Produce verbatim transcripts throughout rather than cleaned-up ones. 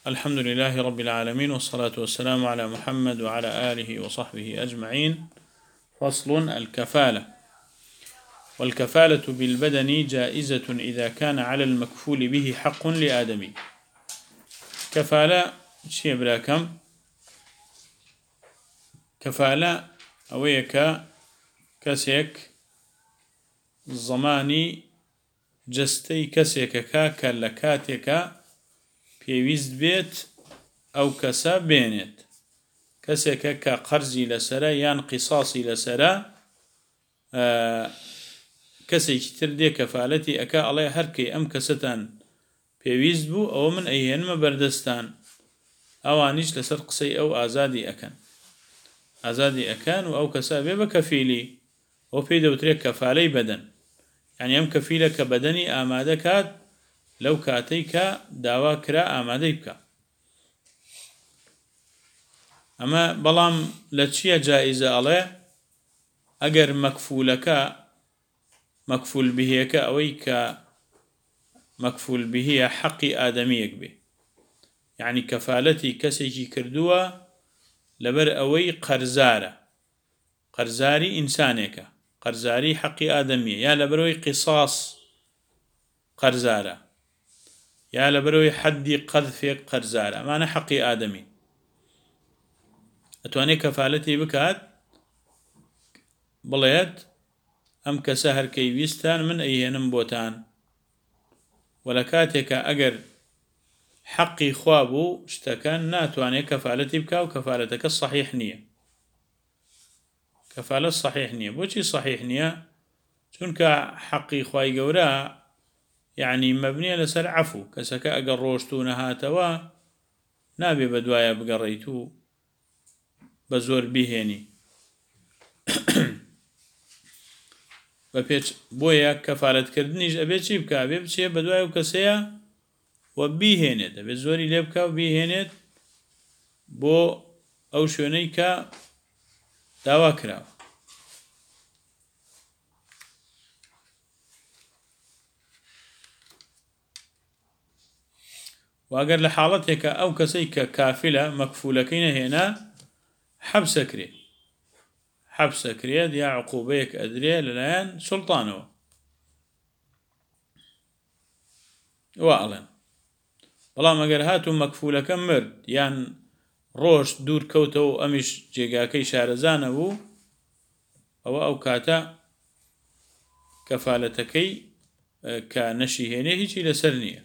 الحمد لله رب العالمين، والصلاة والسلام على محمد وعلى آله وصحبه أجمعين. فصل: الكفالة. والكفالة بالبدن جائزة إذا كان على المكفول به حق لآدمي. كفالة شيء براكم كفالة أويك كسيك زماني جستي كسيك كاك لكاتك پێویست بێت ئەو کەسە بێنێت کەسێکە کە قەرزی لەسەرە یان قیساسی لەسەرە کەسێکی تر دێ کەفالەتی ئەکا ئەڵێ هەرکەی ئەم کەسەتان پێویست بوو ئەوە من ئەیهێنمە بەردەستان ئەوانیش لەسەر قسەی ئەو ئازادی ئەکەن ئازادی ئەکەن و ئەو کەسە بێ بە کەفیلی ئەو پێی دەوترێت کەفالەی بەدەن، یعنی ئەم کەفیلە کە بەدەنی ئامادە کات لەو کاتەی کە داوا کرا ئامادەی بکە. ئەمە بەڵام لە چییە جائزە؟ ئەڵێ ئەگەر مەکفولەکە مەکفول بهیەکە ئەوەی کە مەکفول بهیە حەقی ئادەمیەک بێ، یعنی کەفالەتی کەسێکی کردووە لەبەر ئەوەی قەرزارە، قەرزاری ئینسانێکە، قەرزاری حەقی ئادەمیە، یا لەبەرەوەی قیساس قەرزارە، یا لەبەرەوەی حەدی قەذفێک قەرزارە، ئەمانە حەقی ئادەمی. ئەتوانێت کەفالەتی بکات بڵێت ئەم کەسە هەرکەی ویستان من ئەیهێنم بۆتان، وەلە کاتێکە ئەگەر حەقی خوا بوو شتەکە ناتوانێت کەفالەتی بکا و کەفالەتەکە صحیح نییە. کەفالەت صحیح نییە. بۆچی صحیح نییە؟ چونکە حەقی خوای گەورە یعنی مەبنیە لەسەر عەفو، کەسەکە ئەگەر ڕۆشت و نەهاتەوە نابێ بە دوایە بگەڕێیت و بە زۆر بیهێنی. بە پێچ بۆیە کەفالەتکردنیش ئەبێ چی بکە؟ ئەبێ بچێ بە دوای و کەسەیە و بیهێنێت، ئەبێ زۆری لێ بکە و بیهێنێت بۆ ئەو شوێنەی کە داوا کراوە. واگەر لە حاڵەتێکە ئەو کەسەی کە کافلە مەکفولەکەی نەهێنا حەبسەکرێ حەبسەکرێت یا عقوبەیەک ئەدرێ لەلایەن سوڵتانەوە. وا ئەڵێن بەڵام ئەگەر هاتوو مەکفولەکە مرد یان ڕۆشت دوور کەوتەوە و ئەمیش جێگاکەی شارەزانە بوو، ئەوە ئەو کاتە کەفالەتەکەی کە نەشی هێنێ هیچی لەسەر نییە.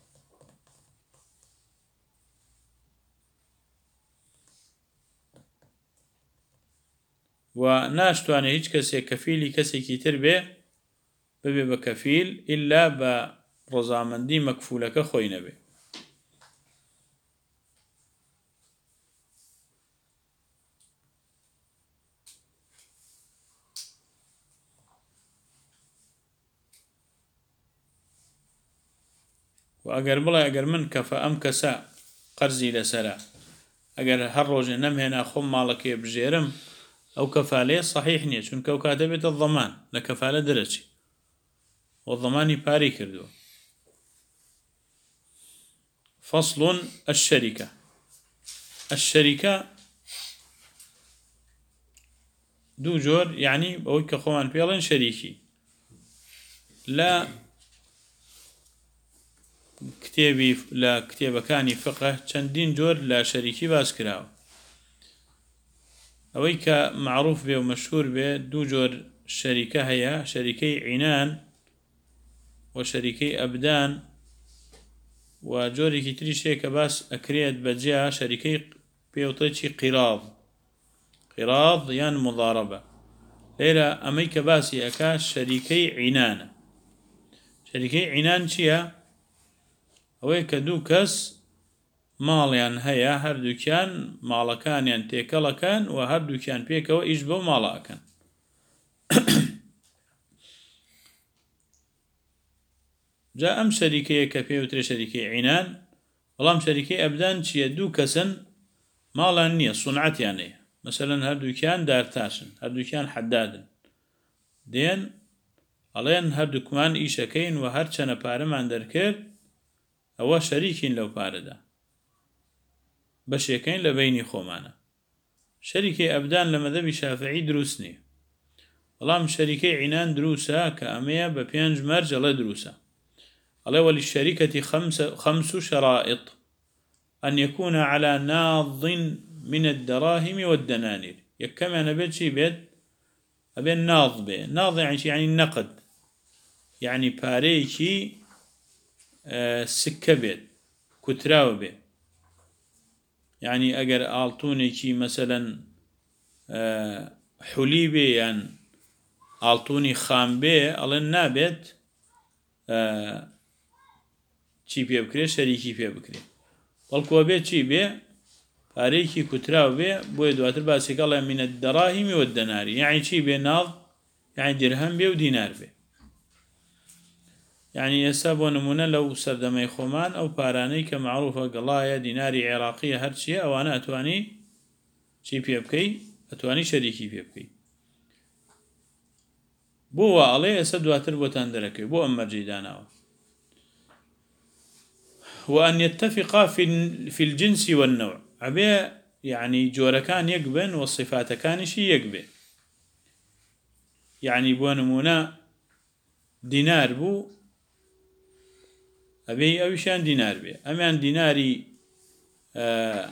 و ناشتوانێ هیچ کەسێک کەفیلی کەسێکی تر بێ ببێ بە کەفیل ئیلا بە ڕەزامەندی مەکفولەکە خۆی نەبێ. و ئەگەر بڵێ ئەگەر من کەفە ئەم کەسە قەرزی لەسەرە ئەگەر هەر ڕۆژێ نەمهێنا خۆم ماڵەکەی بژێرم، ئەو کەفالەیە صحیح نییە، چونکە ئەو کاتە بێتە ضەمان لە کەفالە دەرەچی و ضەمانی پارەی کردووە. فصل: الشەریکە. الشەریکە دوو جۆر، یعنی ئەوەی کە خۆمان پێڵێن شەریکی. لە کتێبی لە کتێبەکانی فقه چەندین جۆر لە شەریکی باس کراوە. ئەوەی کە معروف بێ و مەشهور بێ دوو جۆر شەریکە هەیە، شەریکەی عینان و شەریکەی ئەبدان، و جۆرێکی تریش هەیە کە باس ئەکرێت بەجیا شەریکەی پێوتەی قیراض قیراض یان مضاربە. لێرە ئەمەی کە باسی ئەکا شەریکەی عینانە. شەریکەی عینان چییە؟ ئەوەی کە دوو کەس ماڵیان هەیە، هەردووکیان ماڵەکانیان تێکەڵەکەن و هەردووکیان پێکەوە ئیش بەو ماڵەکەن. جا ئەم شەریکەیە کە پێوترێ شەریکەی عینان. بەڵام شەریکەی ئەبدان چییە؟ دوو کەسن ماڵان نییە، سونعەتیان هەیە، مەسەلەن هەردووکیان دارتاشن، هەردووکیان حەدادن، دێن ئەڵێن هەردووکمان ئیشەکەین و هەر چەنە پارەمان دەرکرد ئەوە شەریکین لەو پارەدا. بەشێکەین لە بینی خۆمانە. شەریکەی ئەبدان لە مەذهەبی شافعی دروست نییە، بەڵام شەریکەی عینان دروسە کە ئەمەیە بە پێنج مەرج ئەڵێ دروسە. ئەڵێ وللشريكة خمس خمس شرائط أن يكون على ناض من الدراهم والدنانير. يكما نبيت شي بيت أبين ناض به، ناض يعني شي يعني النقد، يعني باريكي آه سكة بيت كتراو به، يعني أجر أعطونيكي مثلا آه حليبي يعني أعطوني خام به ألين نابت آه چی پێ بکرێ شەریکی پێ بکرێ، بەڵکووە بێت چی بێ پارەیەکی کوتراو بێ بۆیە دواتر باسێکەڵێ من الدراهم والدنانير، یعنی چی بێ ناڵ یعنی درهم بێ و دینار بێ. یعنی ئێستا بۆ نمونە لەو سەردەمەی خۆمان ئەو پارانەی کە معروفە گەڵایە دیناری عێراقیە هەرچیە ئەوانە ئەتوانی چی پێ بکەی ئەتوانی شەریکی پێ بکەی. بۆ وا ئەڵێ ئێستا دواتر بۆتان دەرەکەی بۆ ئەم مەرجەی داناوە. وأن يتفقا في في الجنس والنوع، أبي يعني جوركان يقبن والصفات كان شيء يقبن. يعني بونمونا دينار بو أبي أو شان دينار بي، أمان ديناري آه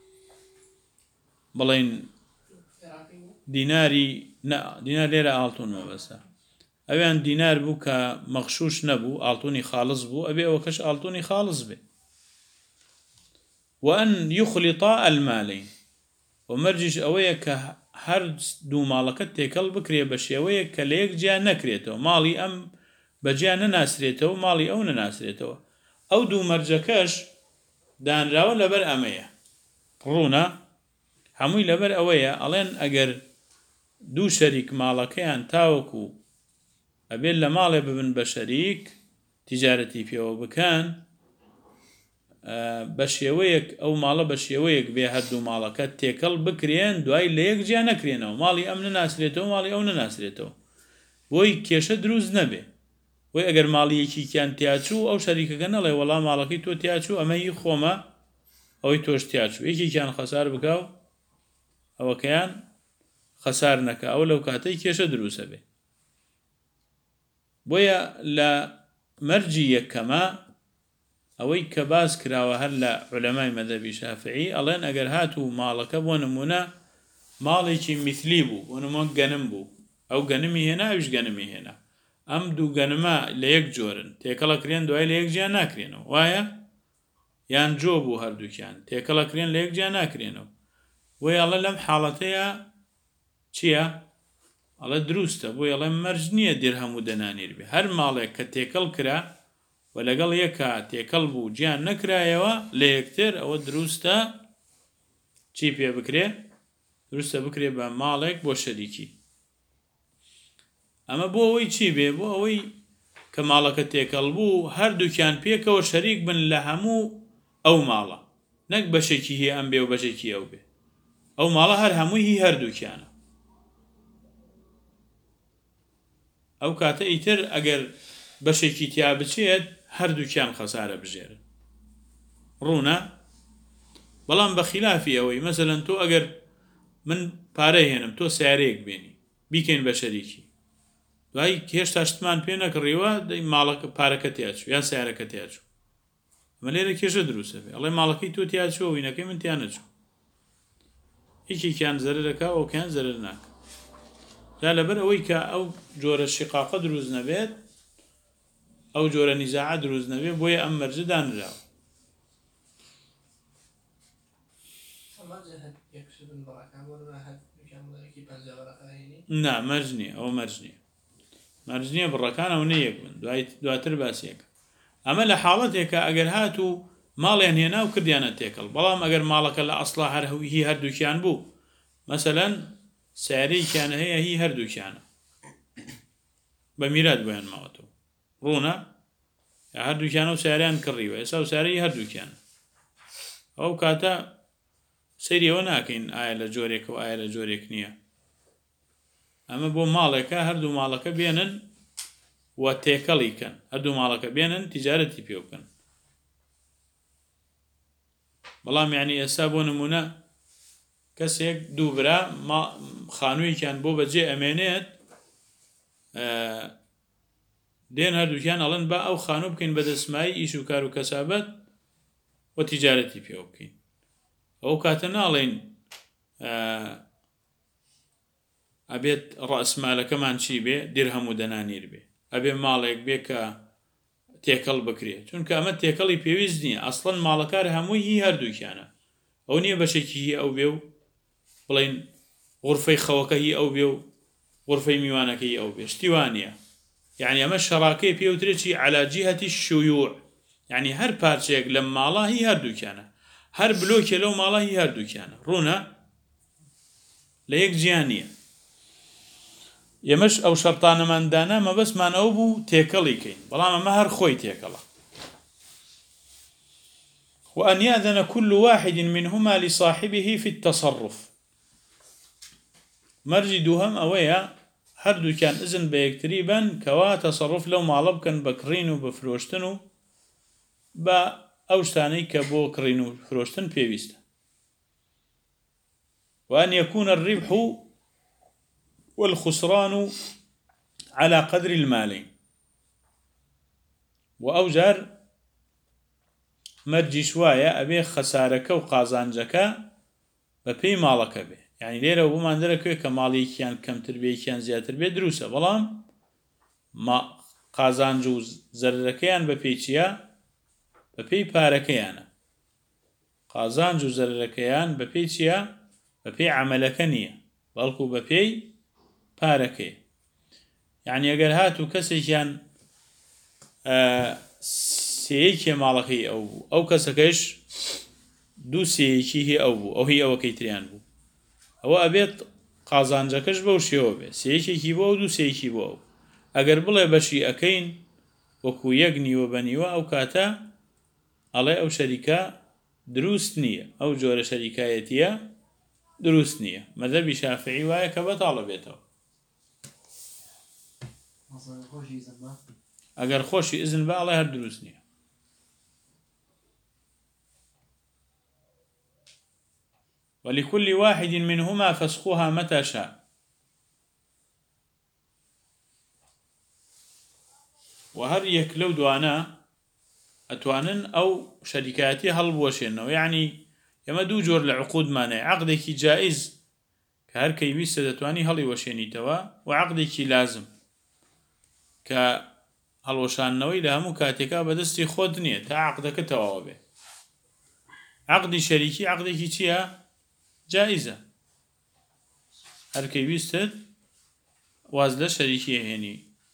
بلين ديناري نا دينار ليرة ألتون ما بس أبيان دينار بو كمغشوش نبو ألتوني خالص بو أبي أوكش ألتوني خالص بي. وأن يخلط المالين ومرجش أويك هر دو مالكت تيكل بكري بشي أويك كليك جا نكريتو مالي أم بجا نناسريتو مالي أو نناسريتو أو دو مرجكش دان راو لبر أمية رونا هموي لبر أوية ألين أجر دو شريك مالكيان تاوكو أبين لمالي ببن بشريك تجارتي فيه وبكان بەشێوەیەک ئەو ماڵە بەشێوەیەک بێ هەردوو ماڵەکە تێکەڵ بکرێن دوای لە یەک جیا نەکرێنەوە ماڵی ئەم نەناسرێتەوە ماڵی ئەو نەناسرێتەوە بۆی کێشە دروست نەبێ. وی ئەگەر ماڵیەکییان تیاچوو ئەو شەریکەکە نەڵێ وەڵام ماڵەکەی تۆ تیاچوو ئەمە هی خۆمە ئەوەی تۆش تیاچوو یەکێکیان خەسار بکاو ئەوەکەیان خەسار نەکە ئەو لەو کاتەی کێشە دروستە بێ. بۆیە لە مەرجی یەکەمە ئەوەی کە باس کراوە هەر لە عولەمای مەذهەبی شافعی ئەڵێن ئەگەر هاتوو ماڵەکە بۆ نمونە ماڵێکی میثلی بوو بۆ نمونە گەنم بوو ئەو گەنمی هێنا ئەویش گەنمی هێنا ئەم دوو گەنمە لە یەک جۆرن تێکەڵەکرێن دوای لە یەک جیا ناکرێنەوە وایە یان جۆ بوو هەردووکیان تێکەڵەکرێن لە یەک جیا ناکرێنەوە وی ئەڵێ لەم حاڵەتەیە چییە؟ ئەڵێ دروستە بۆی ئەڵێ مەرج نییە دیرهەم و دەنانیر بێ هەر ماڵێک کە تێکەڵ کرا و لەگەڵ یەکە تێکەڵ بوو گیان نەکرایەوە لە یەکتر ئەوە دروستە چی پێ بکرێ دروستە بکرێ بە ماڵێک بۆ شەریکی. ئەمە بۆ ئەوەی چی بێ بۆ ئەوەی کە ماڵەکە تێکەڵ بوو هەردووکیان پێکەوە شەریک بن لە هەموو ئەو ماڵە نەک بەشێکی هی ئەم بێ و بەشێکی ئەو بێ ئەو ماڵە هەر هەمووی هی هەردووکیانە. ئەو کاتە ئیتر ئەگەر بەشێکی تیا بچێت هەردووکیان خەسارە بژێرن ڕوونە. بەڵام بە خلافی ئەوەی مەسەلەن تۆ ئەگەر من پارەی هێنم تۆ سیارەیەک بێنی بیکەین بە شەریکی دوای هێشتا شتمان پێ نەکڕیوە دەی ماڵەکە پارەکە تیاچوو یا سیارەکە تیاچوو ئەمە لێرە کێشە دروستە بێ ئەڵێ ماڵەکەی تۆ تیاچووە وینەکەی من تیا نەچوو هیچێکیان زەرەرەکە ئەوکیان زەرەر ناکە جا لەبەر ئەوەی کە ئەو جۆرە شقاقە دروست نەبێت ئەو جۆرە نیزاعە دروست نەبێت بۆیە ئەم مەرجە دانراوە. نا مەرج نییە ئەوە مەرج نییە مەرج نییە بڕەکان ئەو نەیەک بن دواتر باسیەکە. ئەمە لە حاڵەتێکە ئەگەر هاتوو ماڵیان هێنا و کردیانە تێکەڵ بەڵام ئەگەر ماڵەکە لە ئەسڵا هەر هی هەردووکیان بوو مەسەلەن سیارەیەکیان هەیە هی هەردووکیانە بە میرات بۆیان ماوەتەوە ڕوونە هەردووکیانە و سیاریان کڕیوە ئێستا و سیارەی هەردووکیانە ئەو کاتە سەیریەوە ناکەین ئایا لە جۆرێک و ئایا لە جۆرێک نییە. ئەمە بۆ ماڵێکە هەردوو ماڵەکە بێنن و تێکەڵیکەن هەردوو ماڵەکە بێنن تیجارەتی پێ بکەن. بەڵام یعنی ئێستا بۆ نمونە کەسێک دوو برا خانوویەکیان بۆ بەجێ ئەمێنێت دێن هەردووکیان ئەڵێن با ئەو خانوو بکەین بە دەسمایی ئیش و کار و کەسابەت و تیجارەتی پێوە بکەین ئەو کاتە ناڵێن ئەبێت ڕەسمالەکەمان چی بێ دیرهەم و دەنانیر بێ ئەبێ ماڵێک بێ کە تێکەڵ بکرێت چونکە ئەمە تێکەڵی پێویست نییە ئەسڵەن ماڵەکار هەمووی هی هەردووکیانە ئەو نییە بەشێکی هی ئەو بێ و بڵین غورفەی خەوەکە هی ئەو بێ و غورفەی میوانەکەی ئەو بێ شتیوانە يعني ئەمە شەراکەی پێوترێکی على جهة الشيوع يعني هەر پارچەیەک لەم ماڵە هی هەردووکیانە هەر بلۆکێ لەو ماڵە هی هەردووکیانە ڕوونە لە یەک جیان نییە ئێمەش ئەو شەرتانەماندانە مەبەستمان ئەو بوو تێکەڵی کەین بەڵام ئەمە هەر خۆی تێکەڵە وأن يأذن كل واحد منهما لصاحبه في التصرف مرجي دوهم أويا هەردوو کیان ئزن بە یەکتری بن کەوا تەسەڕف لەو ماڵە بکەن بە کڕین و بە فرۆشتن و بە ئەو شتانەی کە بۆ کڕین و فرۆشتن پێویستە وأن يكون الربح والخسران على قدر المالين وأو جار مەرجی شوایە ئەبێ خەسارەکە و قازانجەکە بە پێی ماڵەکە بێ يعني لێرە بۆمان دەرەکەوێت کە ماڵێکیان کەمتر بێکیان زیاتر بێ دروستە بەڵام قازانج و زەرەکەیان بە پێی چیە بە پێی پارەکەیانە قازانج و زەرەکەیان بە پێی چیە بە پێی عەمەلەکە نییە بەڵکو بە پێی پارەکەی يعني ئەگەر هات و کەسێکیان سێیەکێ ماڵەکەی ئەو بوو ئەو کەسەکەش دوو سێیەکی هی ئەو بوو ئەو هی ئەوەکەی تریان بوو ئەوە ئەبێت قازانجەکەش بەو شێوە بێ سێیەکێکی بۆ و دوو سێیەکی بۆ ئەو ئەگەر بڵێ بەشی ئەەکەین وەکو یەک نیوە بەنیوە ئەو کاتە ئەڵێ ئەو شەریکە دروست نییە ئەو جۆرە شەریکایەتیە دروست نییە مەذهەبی شافعی وایە کە بەتاڵە بێتەوە ئەگەر خۆشی ئزن بە ئەڵێ هەر دروست نییە ولكل واحد منهما فسخها متى شاء وهر يكلو دوانا أتوانن أو شركاتي هەڵبوەشێنەوە يعني يما دوو جۆر لە عقود مانەیە عقدێکی جائز کە هەر کەی ویستە دەتوانی هەڵی وەشێنیتەوە و عقدێکی لازم کە هەڵوەشانەوەی لە هەموو کاتێکا بەدەستی خۆت نییە تا عقدەکە تەواوە بێ عقدی شەریکی عقدێکی چییە جائزة هر كي بيستد وازل شريكي هني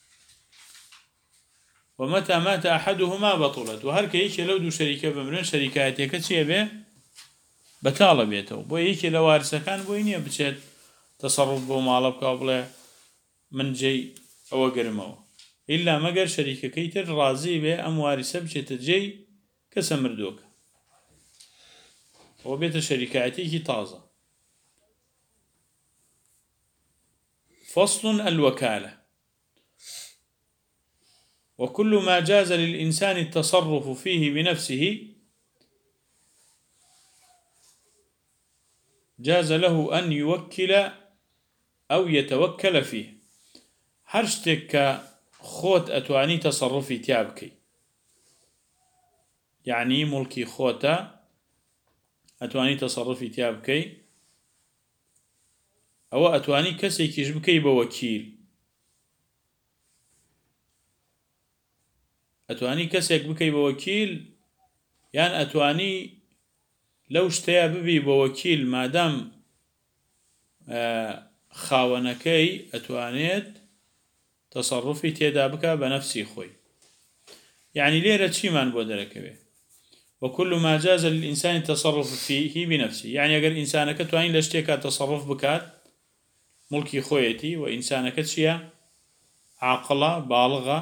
ومتى مات أحدهما بطلت وهر كي لو دو شريكة بمرن شركاتي كتشي به بتالة بيته بو يكي لو وارثة كان بو ينيا بتشد تصرف بو مالبك وبلا من جي أو قرمو إلا مقر شريكة كيتر رازي به أم وارثة بشت جي كسمردوك وبيت شركاتي كي طازة فصل الوكالة وكل ما جاز للإنسان التصرف فيه بنفسه جاز له أن يوكل أو يتوكل فيه هرشتك خوت أتواني تصرفي تيابكي يعني ملكي خوتا أتواني تصرفي تيابكي أو أتواني كسيكيش بكي بوكيل أتواني كسيك بكي بوكيل يعني أتواني لو اشتيا ببي بوكيل مادام آه خاونكي أتوانيت تصرفي تيدا بك بنفسي خوي يعني ليرة شي ما نبودرك به وكل ما جاز للإنسان التصرف فيه بنفسه يعني أجر إنسانك تواني لاشتيك تصرف بكات ملكي خويتي وإنسانك تشيا عاقلة بالغة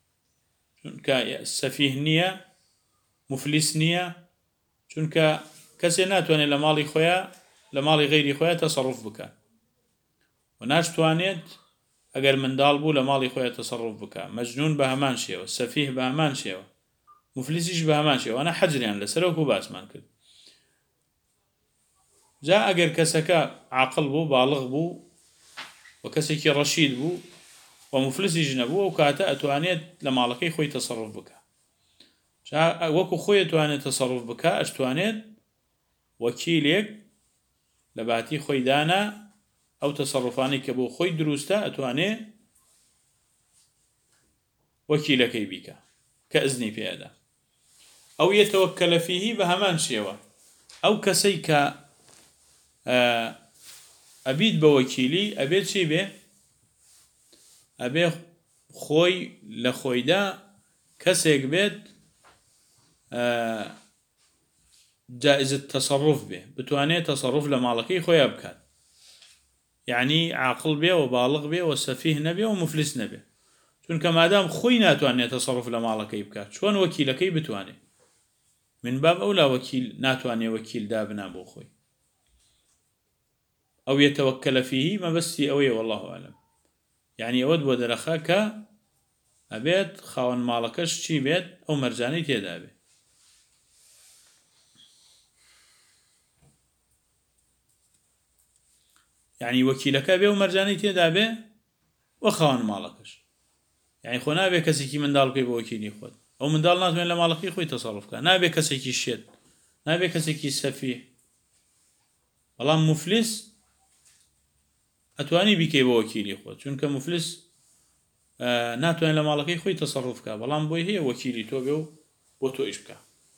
كسفيه نية مفلس نية چونك كسينات واني لمالي خويا لمالي غيري خويا تصرف بكات وناش توانيت أجر من دالبو لمالي خويا تصرف بكات مجنون بهمان شيء سفيه بهمان شيء مفلسيش بهمان شيء وانا حجري عن لسروك وباس ما نكد جا ئەگەر کەسەکە عاقڵ بوو باڵغ بوو و کەسێکی ڕەشید بوو و مفلسیش نەبوو ئەو کاتە ئەتوانێت لە ماڵەکەی خۆی تەسەڕف بکە جا وەکو خۆی ئەتوانێت تەسەڕف بکە ئەتوانێت وەکیلێک لە باتی خۆی دانا ئەو تەسەڕفانەی کە بۆ خۆی دروستە ئەتوانێت وەکیلەکەی بیکە کە ئەزنی پێدا ئەو یەتەوەکەلە فیهی بە هەمان شێوە ئەو کەسەی کە ئەبیت بە وەکیلی ئەبێت چی بێ ئەبێ خۆی لە خۆیدا کەسێک بێت جائزة تەسەڕف بێ بتوانێت تەسەڕف لە ماڵەکەی خۆیان بکات یعنی عاقڵ بێ و باڵغ بێ و سەفیه نەبێ و مفلس نەبێ چونکە مادام خۆی ناتوانێت تەسەڕف لە ماڵەکەی بکات چۆن وەکیلەکەی بتوانێت من باب ئەولا وەکیل ناتوانێت وەکیل دابنا بۆ خۆی ئەو یەتەوەکەلە فیهی مەبەستی ئەوەیە والله ئەعلەم یعنی ئەوەت بۆ دەرەخا کە ئەبێت خاوەن ماڵەکەش چی بێت ئەو مەرجانەی تێدا بێت يعني وكيلك أبي ومرجاني تيدا أبي وخوان مالكش يعني خو نابي كسيكي من دالك يبقى وكيلي خود أو من دال ناس من لمالكي خوي تصرف كان نابي كسيكي الشيد نابي كسيكي السفيه والله مفلس أتواني بيكي يبقى وكيلي خود چونك مفلس آه ناتواني لمالكي خوي تصرف كان والله بوي هي وكيلي توبيو بوتو إشبكا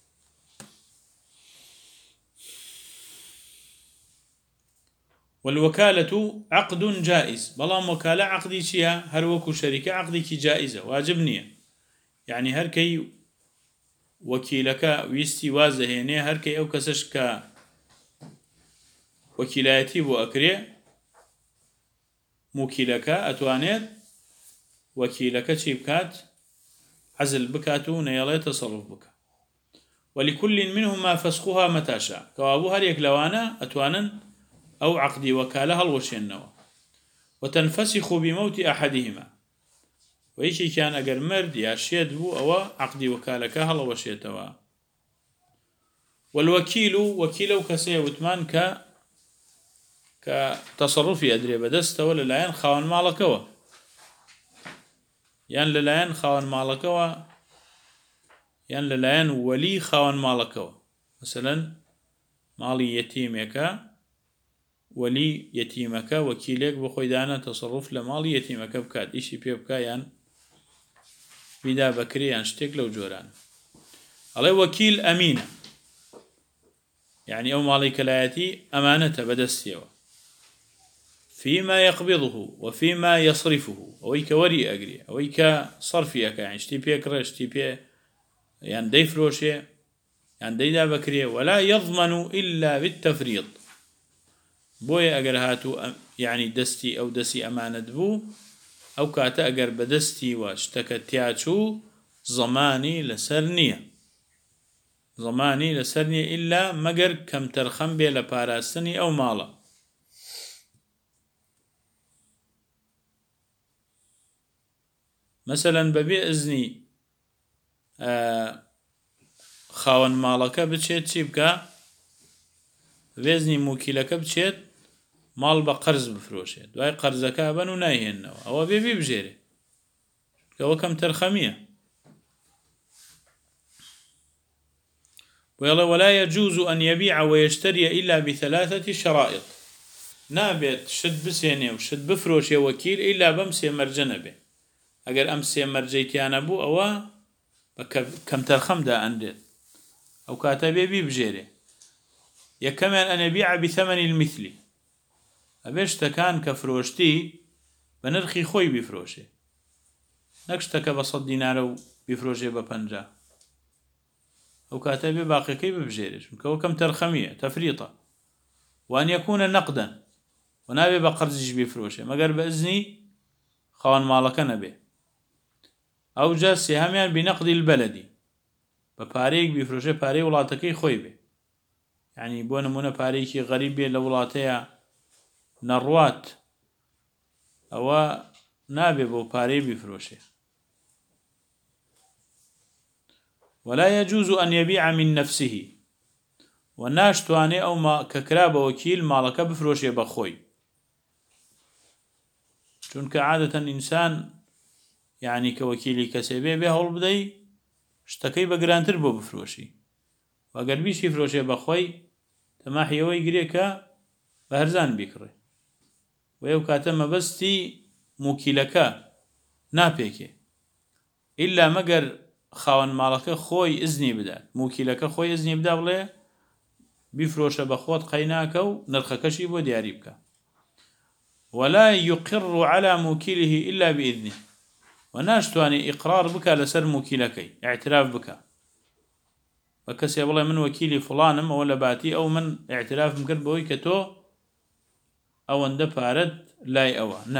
والوكالة عقد جائز بلام وكالة عقدي شيا هر وكو شركة عقدي كي جائزة واجب نية يعني هر كي وكيلك ويستي وازهيني هر كي أو كسش ك وكيلاتي بو أكري موكيلك أتوانيت وكيلك چي بكات عزل بكاتو نيالي تصرف بك ولكل منهما فسخها متى شاء كوابو هر يكلوانا أتوانا أو عقد وكالة الوشينوا وتنفسخ بموت أحدهما وإيشي كان أجر مرد يا شيد بو أو عقد وكالة كهلا وشيتوا والوكيل وكيل كسي وثمان ك كتصرف أدري بدست ولا لا خاون مالكوا يعني لا خاون مالكوا يعني لا ولي خاون مالكوا مثلا مالي يتيمك ولي يتيمك وكيلك بخوي دانا تصرف لمال يتيمك بكات إشي بيه بكا يعني بدا بكري يعني شتك لو جوران علي وكيل أمينة يعني أو مالي كلاياتي أمانة بدستيوا فيما يقبضه وفيما يصرفه أويك وري أقري أويك صرفيك يعني شتي بيه كرا شتي بيه يعني دي فروشي يعني دي دا بكري ولا يضمن إلا بالتفريط بويا أجر هاتو يعني دستي أو دسي أمانة بو أو كاتا أجر بدستي واشتكتياتشو زماني لسرنية زماني لسرنية إلا مجر كم ترخم بي لباراستني أو مالا مثلا ببي إذني آه خاون مالك بتشيت شيبكا بێزنی موکیلەکە بچێت ماڵ بە قەرز بفرۆشێت دوای قەرزەکە بن و نایهێننەوە ئەوە بێ ببژێرێ ئەوە کەم تەرخەمیە ولا يجوز أن يبيع ويشتري إلا بثلاثة شرائط نابێت شت بسێنێ و شت بفرۆشێ وەکیل إلا بەم سێ مەرجە نەبێ ئەگەر ئەم سێ مەرجەیتیانە بوو ئەوە بە کەم تەرخەمدا ئەندێت ئەو کاتە بێ ببژێرێ يكمل أن يبيع بثمن المثل أبشتكان كفروشتي بنرخي خوي بفروشه نكشتك بصد دينار بفروشه ببنجا أو كاتبه باقي كي ببجيرش كم ترخمية تفريطة وأن يكون نقدا ونابي بقرزش بفروشه مقر بإذني خوان مالك نبي أو جاء سهميان بنقد البلدي بباريك بفروشه باري ولاتكي خوي به يعني بۆ نمونە پارێکی غەریبێ لە وڵاتەیە نەڕوات ئەوە نابێ بۆ پارەی بیفرۆشێ ولا يجوز أن يبيع من نفسه و ناشتوانێ ئەو کە کرا بە وەکیل ماڵەکە بفرۆشێ بە خۆی، چونکە عادەتەن ئینسان یعنی کە وەکیلی کەسێ بێ بێ هەوڵ بدەی شتەکەی بە گرانتر بۆ بفرۆشی، وەگەر بیشی فرۆشێ بە خۆی تەماحیەوەی گرێکە بە هەرزان بیکڕێ، و ئەو کاتە مەبەستی موکیلەکە ناپێکێ ئیلا مەگەر خاوەن ماڵەکە خۆی ئزنی بدات، موکیلەکە خۆی ئزنی بدا بڵێ بیفرۆشە بە خۆت قەیناکە و نرخەکەشی بۆ دیاری بکە. ولا يقر على موكله إلا بإذنه، وناشتواني إقرار بك لسر موكلكي اعتراف بك وكسي والله من وكيلي فلانم ولا باتي أو من اعتراف مكر بوي كتو أو اندب أرد لاي أوا نا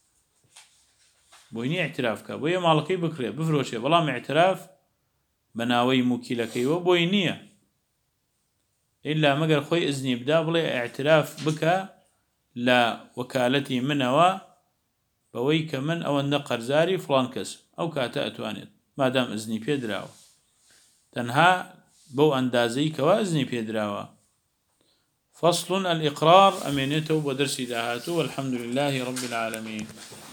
بويني اعترافك بوي مالكي بكري بفروشي والله اعتراف بناوي موكلكي وبوينية إلا مقر خوي إذني بدا بلي اعتراف بك لا وكالتي منوا بويك من أو أن قرزاري فلان كس أو كاتا أتوانيت ما دام إذني بيدراو تنها بو أندازي كوا إذني بيدراوا. فصل الإقرار أمينته ودرسي داهاته والحمد لله رب العالمين.